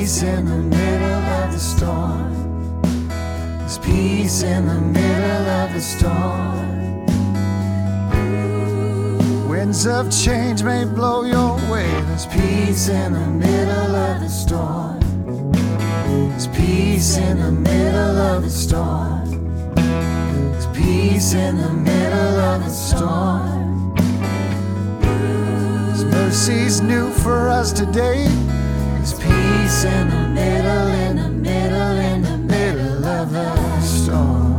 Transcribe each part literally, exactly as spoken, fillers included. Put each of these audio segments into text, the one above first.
peace in the middle of the storm. There's peace in the middle of the storm. Winds of change may blow your way. There's peace in the middle of the storm. There's peace in the middle of the storm. There's peace in the middle of the storm. His mercy's new for us today. There's peace in the middle, in the middle, in the middle of the storm.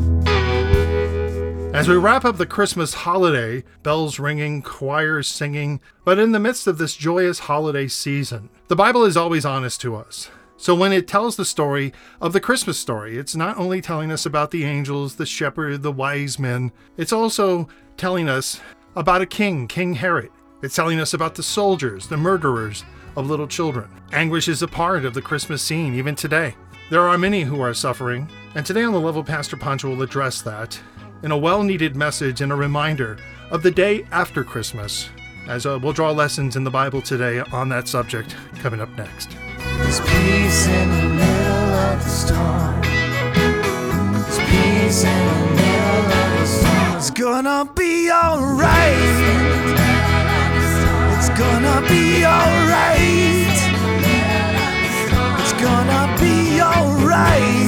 As we wrap up the Christmas holiday, bells ringing, choirs singing, but in the midst of this joyous holiday season, the Bible is always honest to us. So when it tells the story of the Christmas story, it's not only telling us about the angels, the shepherd, the wise men, it's also telling us about a king, King Herod. It's telling us about the soldiers, the murderers of little children. Anguish is a part of the Christmas scene, even today. There are many who are suffering, and today on The Level, Pastor Pancho will address that in a well-needed message and a reminder of the day after Christmas, as uh, we'll draw lessons in the Bible today on that subject coming up next. There's peace in the middle of the storm. There's peace in the middle of the storm. It's gonna be alright. It's gonna be alright. It's gonna be alright.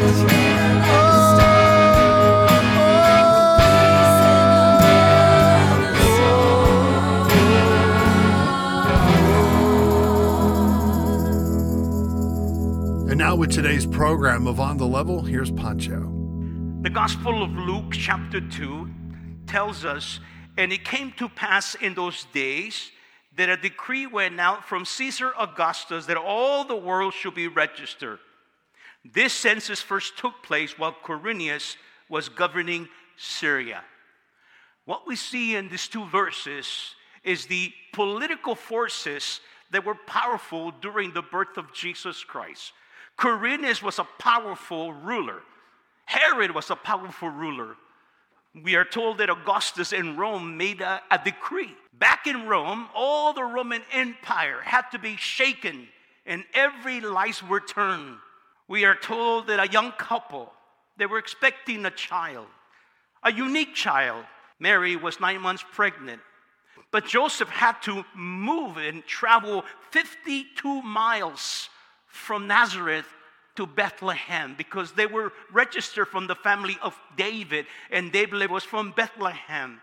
And now with today's program of On the Level, here's Pancho. The Gospel of Luke chapter two tells us, and it came to pass in those days that a decree went out from Caesar Augustus that all the world should be registered. This census first took place while Quirinius was governing Syria. What we see in these two verses is the political forces that were powerful during the birth of Jesus Christ. Quirinius was a powerful ruler. Herod was a powerful ruler. We are told that Augustus in Rome made a, a decree. Back in Rome, all the Roman Empire had to be shaken and every lights were turned. We are told that a young couple, they were expecting a child, a unique child. Mary was nine months pregnant. But Joseph had to move and travel fifty-two miles from Nazareth to Bethlehem because they were registered from the family of David, and David was from Bethlehem.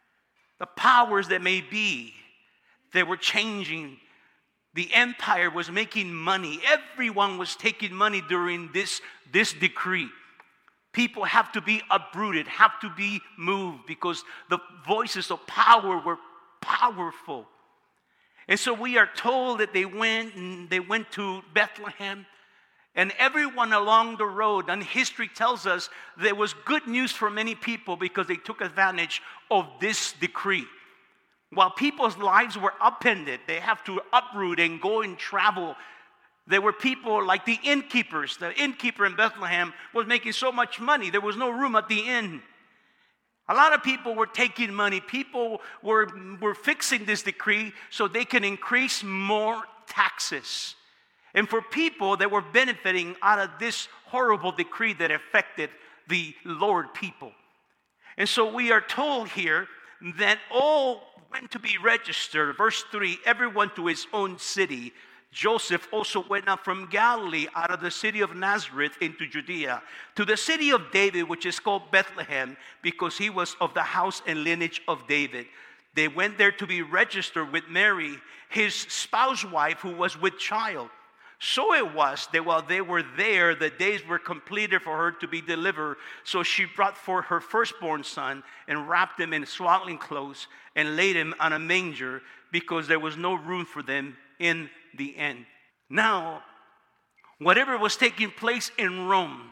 The powers that may be, they were changing. The empire was making money. Everyone was taking money during this, this decree. People have to be uprooted, have to be moved because the voices of power were powerful. And so we are told that they went and they went to Bethlehem, and everyone along the road, and history tells us there was good news for many people because they took advantage of this decree. While people's lives were upended, they have to uproot and go and travel. There were people like the innkeepers. The innkeeper in Bethlehem was making so much money, there was no room at the inn. A lot of people were taking money. People were, were fixing this decree so they can increase more taxes. And for people that were benefiting out of this horrible decree that affected the Lord people. And so we are told here that all went to be registered. Verse three, everyone to his own city. Joseph also went up from Galilee out of the city of Nazareth into Judea to the city of David, which is called Bethlehem, because he was of the house and lineage of David. They went there to be registered with Mary, his spouse wife, who was with child. So it was that while they were there, the days were completed for her to be delivered. So she brought forth her firstborn son and wrapped him in swaddling clothes and laid him on a manger because there was no room for them in the end. Now, whatever was taking place in Rome,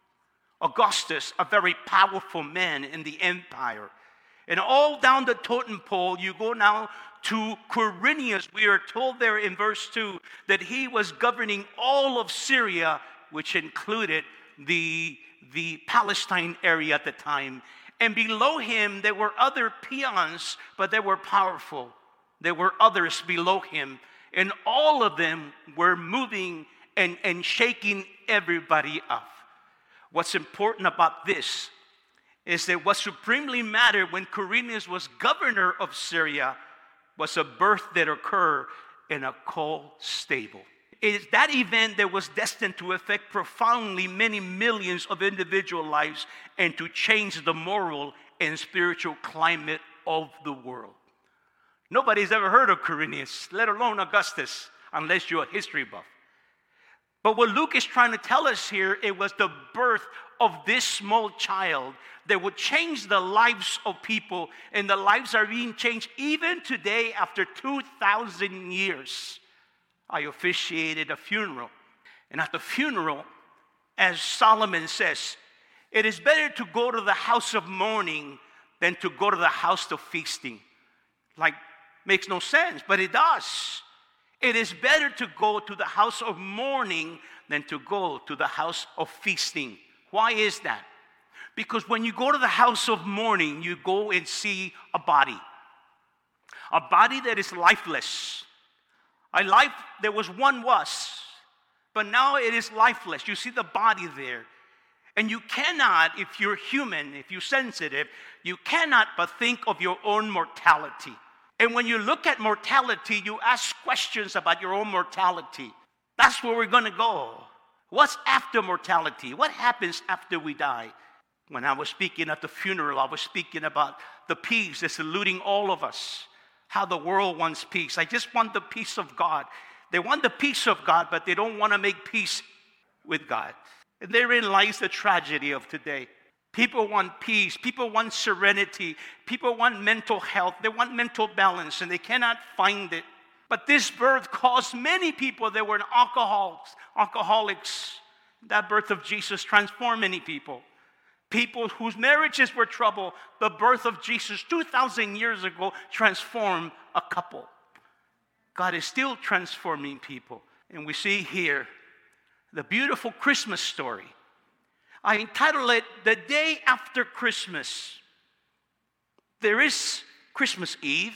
Augustus, a very powerful man in the empire, and all down the totem pole, you go now to Quirinius. We are told there in verse two that he was governing all of Syria, which included the, the Palestine area at the time. And below him, there were other peons, but they were powerful. There were others below him. And all of them were moving and, and shaking everybody up. What's important about this is that what supremely mattered when Quirinius was governor of Syria was a birth that occurred in a coal stable. It is that event that was destined to affect profoundly many millions of individual lives and to change the moral and spiritual climate of the world. Nobody's ever heard of Quirinius, let alone Augustus, unless you're a history buff. But what Luke is trying to tell us here, it was the birth of this small child that would change the lives of people, and the lives are being changed even today after two thousand years. I officiated a funeral, and at the funeral, as Solomon says, it is better to go to the house of mourning than to go to the house of feasting. Like, makes no sense, but it does. It is better to go to the house of mourning than to go to the house of feasting. Why is that? Because when you go to the house of mourning, you go and see a body. A body that is lifeless. A life that was one was, but now it is lifeless. You see the body there. And you cannot, if you're human, if you're sensitive, you cannot but think of your own mortality. And when you look at mortality, you ask questions about your own mortality. That's where we're going to go. What's after mortality? What happens after we die? When I was speaking at the funeral, I was speaking about the peace that's eluding all of us. How the world wants peace. I just want the peace of God. They want the peace of God, but they don't want to make peace with God. And therein lies the tragedy of today. People want peace. People want serenity. People want mental health. They want mental balance, and they cannot find it. But this birth caused many people that were alcoholics. alcoholics. That birth of Jesus transformed many people. People whose marriages were troubled. The birth of Jesus two thousand years ago transformed a couple. God is still transforming people. And we see here the beautiful Christmas story. I entitled it, The Day After Christmas. There is Christmas Eve.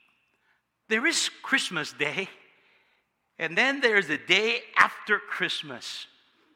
There is Christmas Day. And then there's the day after Christmas.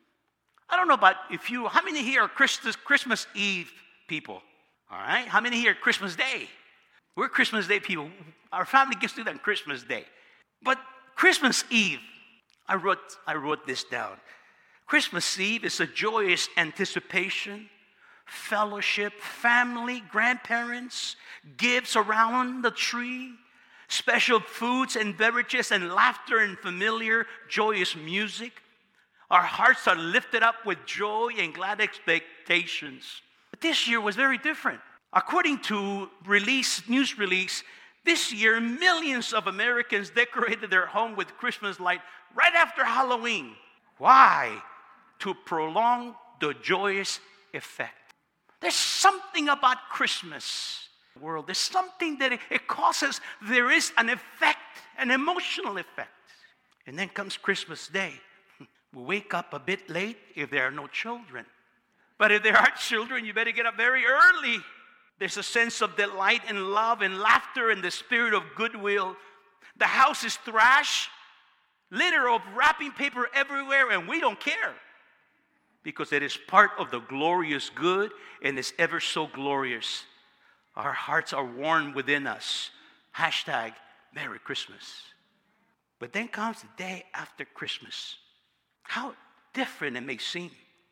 I don't know about if you, how many here are Christmas, Christmas Eve people? All right? How many here are Christmas Day? We're Christmas Day people. Our family gets to that on Christmas Day. But Christmas Eve, I wrote, I wrote this down. Christmas Eve is a joyous anticipation, fellowship, family, grandparents, gifts around the tree, special foods and beverages, and laughter and familiar, joyous music. Our hearts are lifted up with joy and glad expectations. But this year was very different. According to release, news release, this year millions of Americans decorated their home with Christmas light right after Halloween. Why? To prolong the joyous effect. There's something about Christmas world. There's something that it, it causes. There is an effect, an emotional effect. And then comes Christmas Day. We wake up a bit late if there are no children. But if there are children, you better get up very early. There's a sense of delight and love and laughter and the spirit of goodwill. The house is thrashed, litter of wrapping paper everywhere, and we don't care. Because it is part of the glorious good and is ever so glorious. Our hearts are warm within us. Hashtag Merry Christmas. But then comes the day after Christmas. How different it may seem.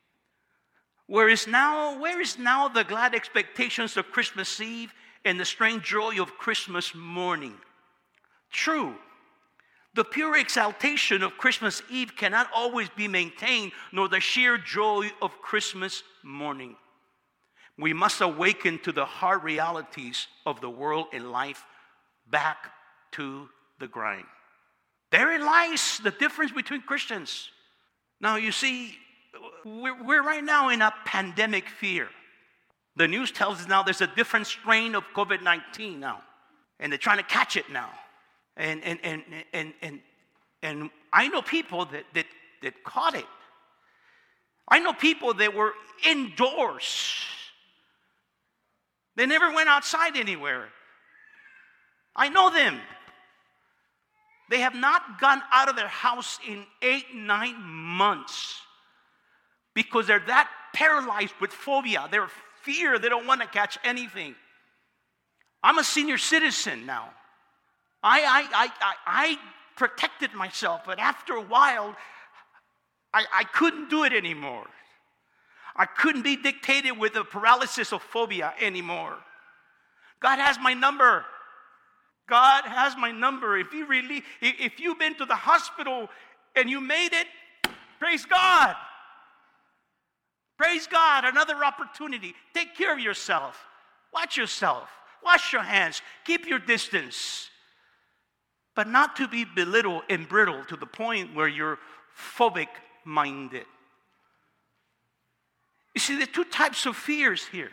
Where is now, where is now the glad expectations of Christmas Eve and the strange joy of Christmas morning? True, the pure exaltation of Christmas Eve cannot always be maintained, nor the sheer joy of Christmas morning. We must awaken to the hard realities of the world and life, back to the grind. Therein lies the difference between Christians. Now, you see, we're, we're right now in a pandemic fear. The news tells us now there's a different strain of covid nineteen now, and they're trying to catch it now. And and and and and, and I know people that, that, that caught it. I know people that were indoors. They never went outside anywhere. I know them. They have not gone out of their house in eight, nine months because they're that paralyzed with phobia. They're fear. They don't want to catch anything. I'm a senior citizen now. I, I, I, I, I protected myself, but after a while, I, I couldn't do it anymore. I couldn't be dictated with a paralysis of phobia anymore. God has my number. God has my number. If you really, if you've been to the hospital and you made it, praise God. Praise God, another opportunity. Take care of yourself. Watch yourself. Wash your hands. Keep your distance. But not to be belittled and brittle to the point where you're phobic-minded. You see, there are two types of fears here.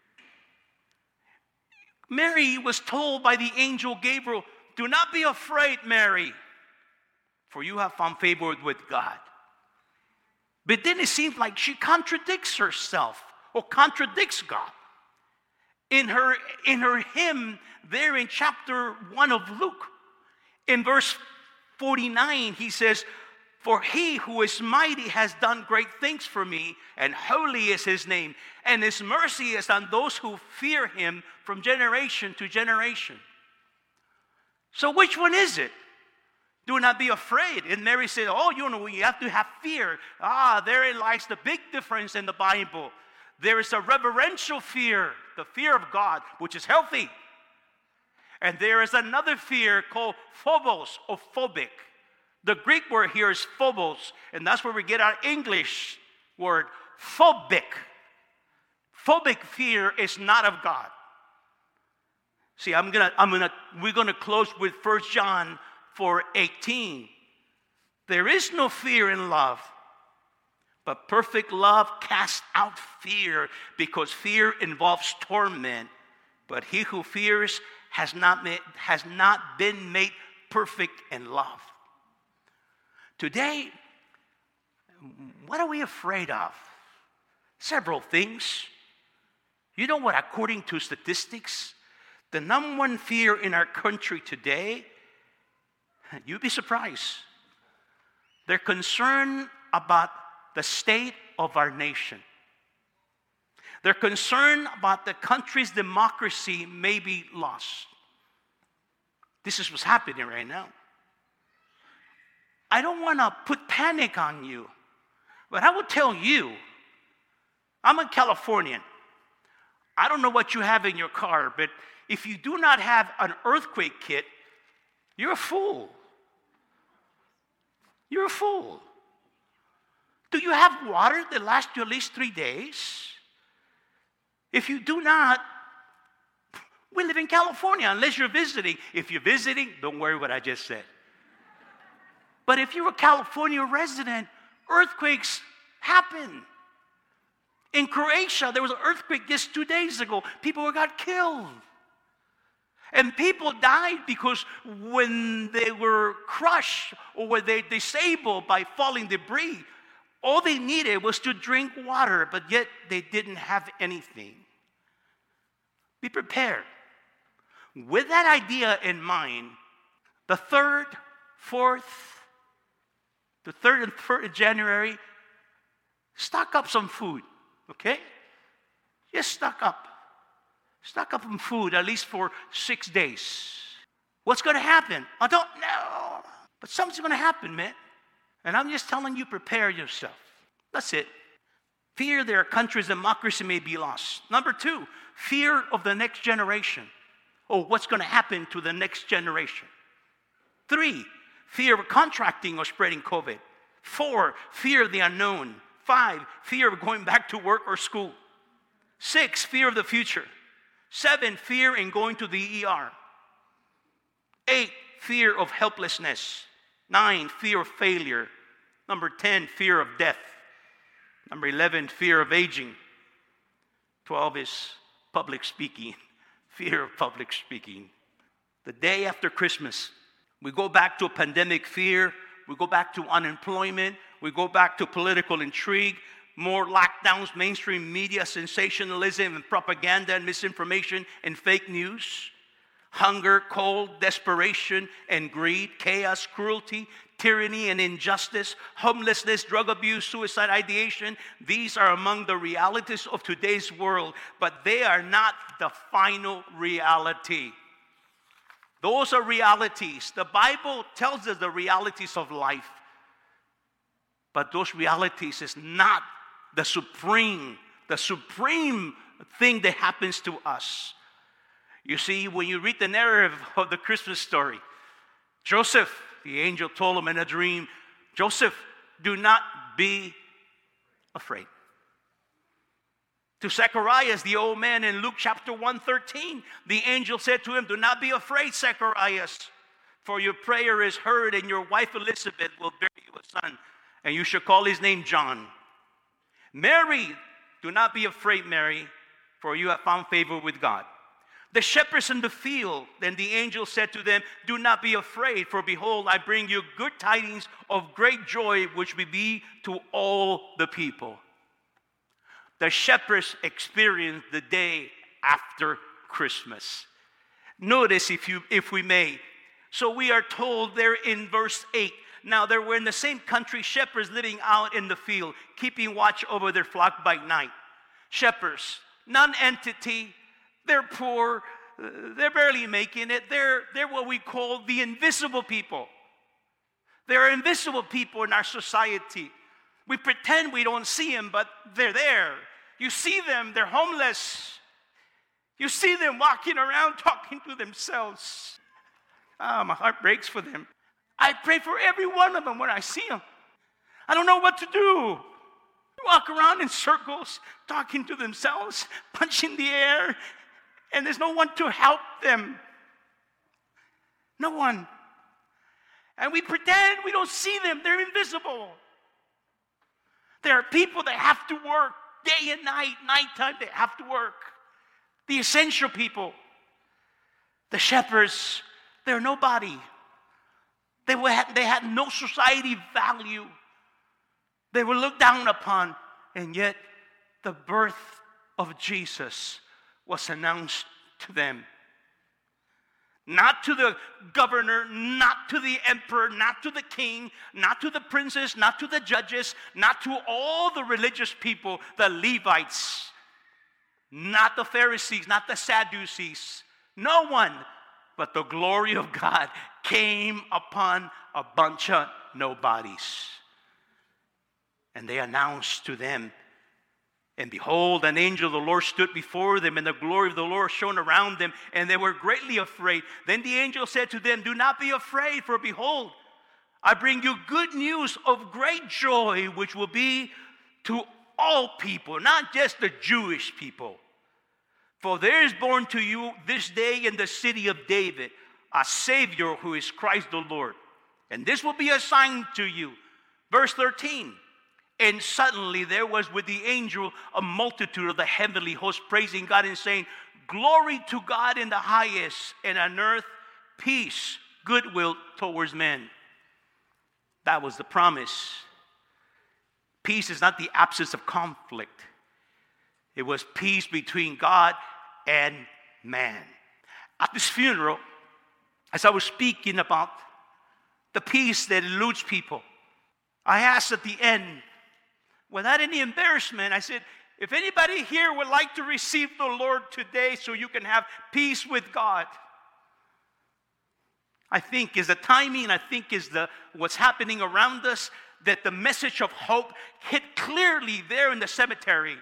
Mary was told by the angel Gabriel, do not be afraid, Mary, for you have found favor with God. But then it seems like she contradicts herself or contradicts God. In her, in her hymn there in chapter one of Luke, in verse forty-nine, he says, for he who is mighty has done great things for me, and holy is his name, and his mercy is on those who fear him from generation to generation. So which one is it? Do not be afraid. And Mary said, oh, you know, you have to have fear. Ah, therein lies the big difference in the Bible. There is a reverential fear, the fear of God, which is healthy. And there is another fear called phobos or phobic. The Greek word here is phobos, and that's where we get our English word, phobic. Phobic fear is not of God. See, I'm gonna, I'm gonna, we're gonna close with First John four eighteen. There is no fear in love, but perfect love casts out fear, because fear involves torment. But he who fears has not made, has not been made perfect in love. Today, what are we afraid of? Several things. You know what, according to statistics, the number one fear in our country today, you'd be surprised. They're concerned about the state of our nation. They're concerned about the country's democracy may be lost. This is what's happening right now. I don't want to put panic on you, but I will tell you, I'm a Californian. I don't know what you have in your car, but if you do not have an earthquake kit, you're a fool. You're a fool. Do you have water that lasts you at least three days? If you do not, we live in California unless you're visiting. If you're visiting, don't worry what I just said. But if you're a California resident, earthquakes happen. In Croatia, there was an earthquake just two days ago. People got killed. And people died because when they were crushed or when they disabled by falling debris, all they needed was to drink water, but yet they didn't have anything. Be prepared. With that idea in mind, the third, fourth, the third and fourth of January, stock up some food, okay? Just stock up. Stock up on food at least for six days. What's going to happen? I don't know. But something's going to happen, man. And I'm just telling you, prepare yourself. That's it. Fear their country's democracy may be lost. Number two, fear of the next generation. Oh, what's going to happen to the next generation? Three, fear of contracting or spreading COVID. Four, fear of the unknown. Five, fear of going back to work or school. Six, fear of the future. Seven, fear in going to the E R. Eight, fear of helplessness. Nine, fear of failure. Number ten, fear of death. Number eleven, fear of aging. twelve is public speaking. Fear of public speaking. The day after Christmas, we go back to a pandemic fear. We go back to unemployment. We go back to political intrigue. More lockdowns, mainstream media sensationalism and propaganda and misinformation and fake news. hunger, cold, desperation, and greed, chaos, cruelty, tyranny, and injustice, homelessness, drug abuse, suicide, ideation. These are among the realities of today's world, but they are not the final reality. Those are realities. The Bible tells us the realities of life, but those realities is not the supreme, the supreme thing that happens to us. You see, when you read the narrative of the Christmas story, Joseph, the angel told him in a dream, Joseph, do not be afraid. To Zacharias, the old man, in Luke chapter one thirteen, the angel said to him, do not be afraid, Zacharias, for your prayer is heard, and your wife Elizabeth will bear you a son, and you shall call his name John. Mary, do not be afraid, Mary, for you have found favor with God. The shepherds in the field, then the angel said to them, do not be afraid, for behold, I bring you good tidings of great joy, which will be to all the people. The shepherds experienced the day after Christmas. Notice, if you, if we may. So we are told there in verse eight, now there were in the same country shepherds living out in the field, keeping watch over their flock by night. Shepherds, non-entity, they're poor, they're barely making it. They're, they're what we call the invisible people. There are invisible people in our society. We pretend we don't see them, but they're there. You see them, they're homeless. You see them walking around talking to themselves. Ah, my heart breaks for them. I pray for every one of them when I see them. I don't know what to do. Walk around in circles, talking to themselves, punching the air, and there's no one to help them. No one. And we pretend we don't see them. They're invisible. There are people that have to work day and night, nighttime, they have to work. The essential people. The shepherds, they're nobody. They, were, they had no society value. They were looked down upon, and yet the birth of Jesus was announced to them. Not to the governor, not to the emperor, not to the king, not to the princes, not to the judges, not to all the religious people, the Levites, not the Pharisees, not the Sadducees. No one, but the glory of God came upon a bunch of nobodies. And they announced to them, and behold, an angel of the Lord stood before them, and the glory of the Lord shone around them, and they were greatly afraid. Then the angel said to them, do not be afraid, for behold, I bring you good news of great joy, which will be to all people, not just the Jewish people. For there is born to you this day in the city of David a Savior who is Christ the Lord. And this will be a sign to you. Verse thirteen. And suddenly there was with the angel a multitude of the heavenly host praising God and saying, glory to God in the highest, and on earth peace, goodwill towards men. That was the promise. Peace is not the absence of conflict. It was peace between God and man. At this funeral, as I was speaking about the peace that eludes people, I asked at the end, without any embarrassment, I said, if anybody here would like to receive the Lord today so you can have peace with God, I think is the timing, I think is the what's happening around us, that the message of hope hit clearly there in the cemetery.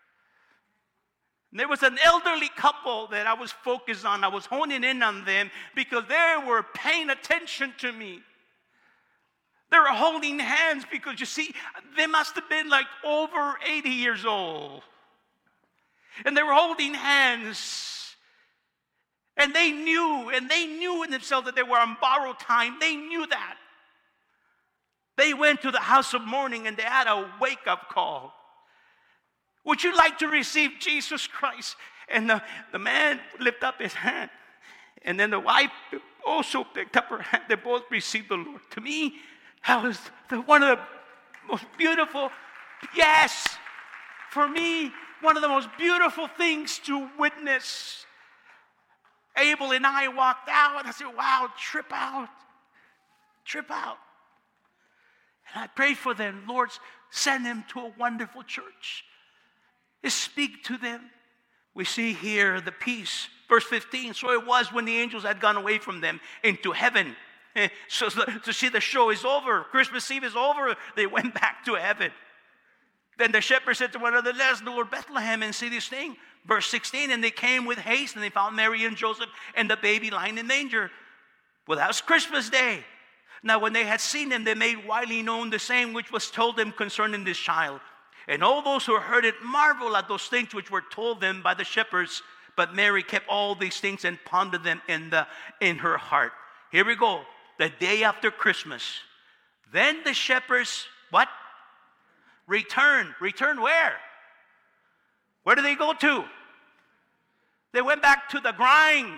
There was an elderly couple that I was focused on. I was honing in on them because they were paying attention to me. They were holding hands because, you see, they must have been like over eighty years old. And they were holding hands. And they knew, and they knew in themselves that they were on borrowed time. They knew that. They went to the house of mourning and they had a wake-up call. Would you like to receive Jesus Christ? And the, the man lifted up his hand. And then the wife also picked up her hand. They both received the Lord. To me, that was the, one of the most beautiful, yes, for me, one of the most beautiful things to witness. Abel and I walked out. I said, wow, trip out. Trip out. And I prayed for them. Lord, send them to a wonderful church. Just speak to them. We see here the peace. Verse fifteen, so it was when the angels had gone away from them into heaven. So to see the show is over. Christmas Eve is over. They went back to heaven. Then the shepherds said to one another, let us go to Bethlehem and see this thing. Verse sixteen, and they came with haste, and they found Mary and Joseph and the baby lying in manger. Well, that was Christmas Day. Now when they had seen him, they made widely known the same which was told them concerning this child. And all those who heard it marveled at those things which were told them by the shepherds. But Mary kept all these things and pondered them in, the, in her heart. Here we go. The day after Christmas. Then the shepherds, what? Return. Return where? Where did they go to? They went back to the grind.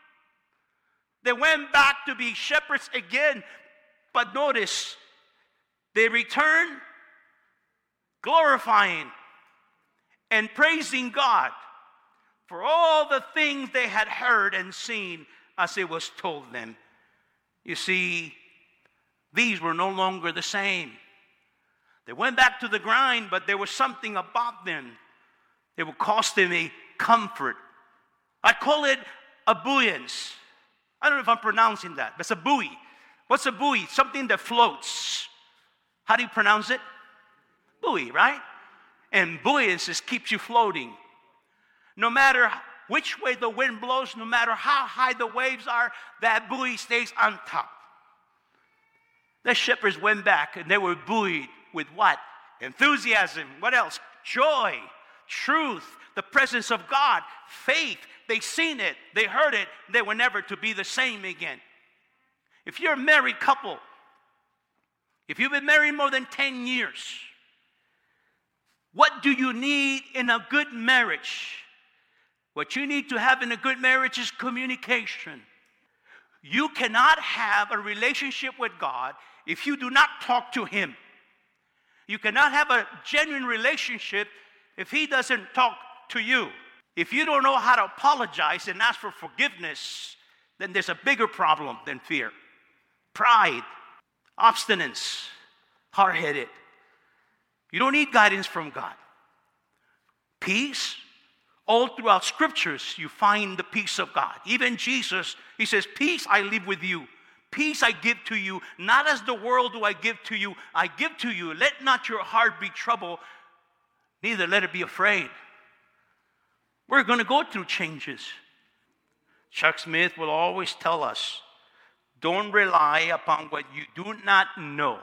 They went back to be shepherds again. But notice, they returned glorifying and praising God for all the things they had heard and seen as it was told them. You see, these were no longer the same. They went back to the grind, but there was something about them that would cost them a comfort. I'd call it a buoyance. I don't know if I'm pronouncing that, but it's a buoy. What's a buoy? Something that floats. How do you pronounce it? Buoy, right? And buoyance just keeps you floating. No matter which way the wind blows, no matter how high the waves are, that buoy stays on top. The shepherds went back and they were buoyed with what? Enthusiasm. What else? Joy, truth, the presence of God, faith. They seen it, they heard it, they were never to be the same again. If you're a married couple, if you've been married more than ten years, what do you need in a good marriage? What you need to have in a good marriage is communication. You cannot have a relationship with God if you do not talk to Him. You cannot have a genuine relationship if He doesn't talk to you. If you don't know how to apologize and ask for forgiveness, then there's a bigger problem than fear. Pride, obstinance, hard-headed. You don't need guidance from God. Peace. All throughout scriptures, you find the peace of God. Even Jesus, He says, peace I leave with you. Peace I give to you. Not as the world do I give to you. I give to you. Let not your heart be troubled, neither let it be afraid. We're going to go through changes. Chuck Smith will always tell us, don't rely upon what you do not know.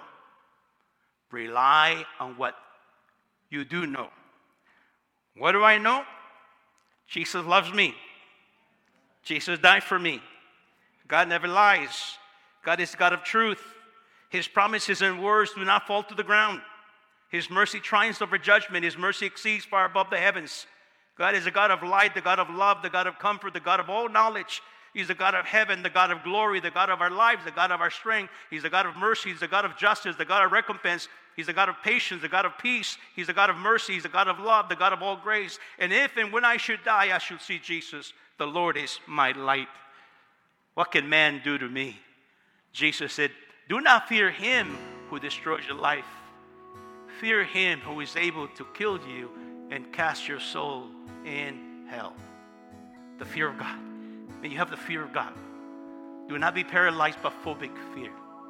Rely on what you do know. What do I know? Jesus loves me. Jesus died for me. God never lies. God is God of truth. His promises and words do not fall to the ground. His mercy triumphs over judgment. His mercy exceeds far above the heavens. God is a God of light, the God of love, the God of comfort, the God of all knowledge. He's the God of heaven, the God of glory, the God of our lives, the God of our strength. He's the God of mercy. He's the God of justice, the God of recompense. He's the God of patience, the God of peace. He's the God of mercy. He's the God of love, the God of all grace. And if and when I should die, I should see Jesus. The Lord is my light. What can man do to me? Jesus said, do not fear him who destroys your life. Fear him who is able to kill you and cast your soul in hell. The fear of God. May you have the fear of God. Do not be paralyzed by phobic fear.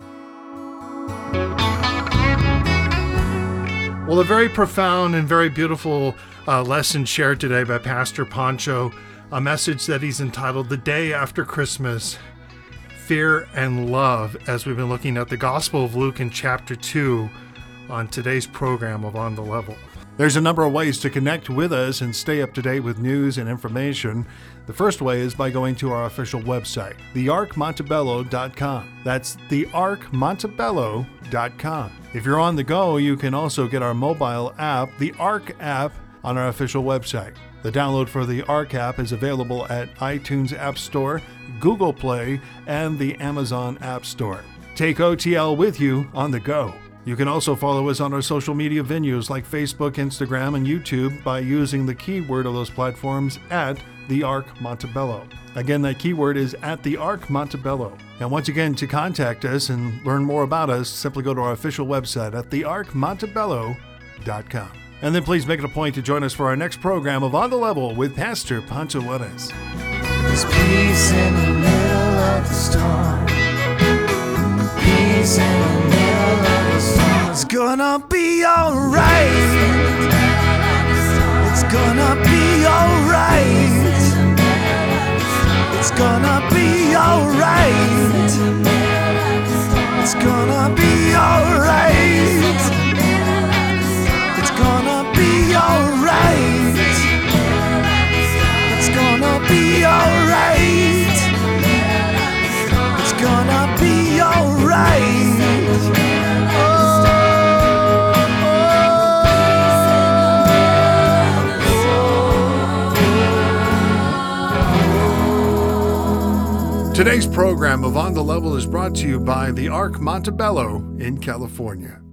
Well, a very profound and very beautiful uh, lesson shared today by Pastor Pancho, a message that he's entitled The Day After Christmas, Fear and Love, as we've been looking at the Gospel of Luke in chapter two on today's program of On the Level. There's a number of ways to connect with us and stay up to date with news and information. The first way is by going to our official website, the ark montebello dot com. That's the ark montebello dot com. If you're on the go, you can also get our mobile app, the Ark app, on our official website. The download for the Ark app is available at iTunes App Store, Google Play, and the Amazon App Store. Take O T L with you on the go. You can also follow us on our social media venues like Facebook, Instagram, and YouTube by using the keyword of those platforms at The Ark Montebello. Again, that keyword is at The Ark Montebello. And once again, to contact us and learn more about us, simply go to our official website at the ark montebello dot com. And then please make it a point to join us for our next program of On the Level with Pastor Pancho Juarez. There's peace in the middle of the storm. Peace in the middle of the storm. It's gonna be alright. It's gonna be alright. It's gonna be alright. It's gonna be alright. It's gonna be alright. It's gonna be alright. It's gonna be alright. Today's program of On the Level is brought to you by the Ark Montebello in California.